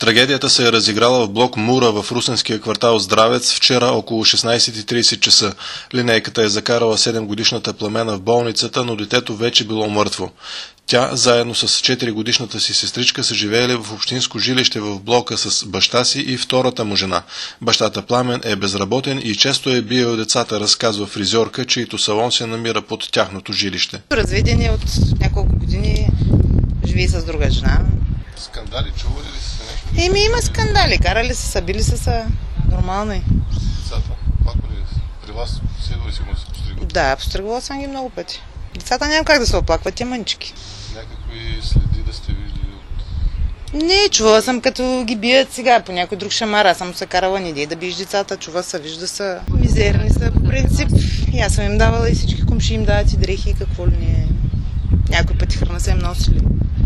Трагедията се е разиграла в блок Мура в русенския квартал Здравец вчера около 16:30 часа. Линейката е закарала 7-годишната Пламена в болницата, но детето вече било мъртво. Тя, заедно с 4-годишната си сестричка, са живеели в общинско жилище в блока с баща си и втората му жена. Бащата Пламен е безработен и често е биел децата, разказва фризьорка, чието салон се намира под тяхното жилище. Разведен е от няколко години, живее с друга жена. Скандали чували ли са нещо? Има скандали, карали са, били са нормално. Децата? Плакали ли са? При вас седва ли си му се постригват? Да, постригвала съм ги много пъти. Децата няма как да се оплакват, те мънички. Някакви следи да сте видели от... Не, чувала съм като ги бият сега по някой друг шамар. Аз съм се карала, не дей да биеш децата, чува се, вижда са. Мизерни са по принцип. И аз съм им давала и всички комши им дават и дрехи и какво ли не. Някои пъти храна са им носили.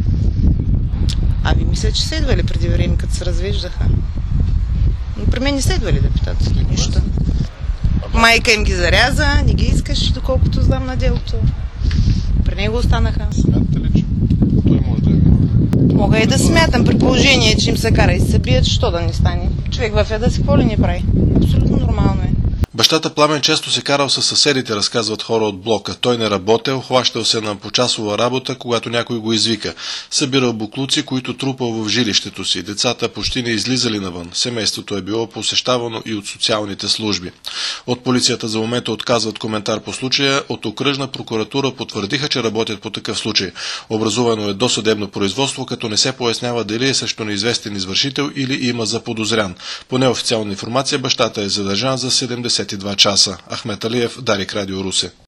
Ами мисля, че са идвали преди време, като се развеждаха. Но при мен не са идвали депутати. Нищо. Майка им ги заряза, не ги искаш, доколкото знам на делото. При него останаха. Смятате ли, че той може да е виновен? Мога и да смятам, при положение, че им се кара и се бият, що да не стане. Човек в яда си какво ли не прави? Абсолютно нормално е. Бащата Пламен често се карал със съседите, разказват хора от блока. Той не работел, хващал се на почасова работа, когато някой го извика. Събирал буклуци, които трупал в жилището си. Децата почти не излизали навън. Семейството е било посещавано и от социалните служби. От полицията за момента отказват коментар по случая. От окръжна прокуратура потвърдиха, че работят по такъв случай. Образувано е досъдебно производство, като не се пояснява дали е срещу неизвестен извършител или има заподозрян. По неофициална информация бащата е задържан за 72 часа. Ахмет Алиев, Дарик, Радио Русе.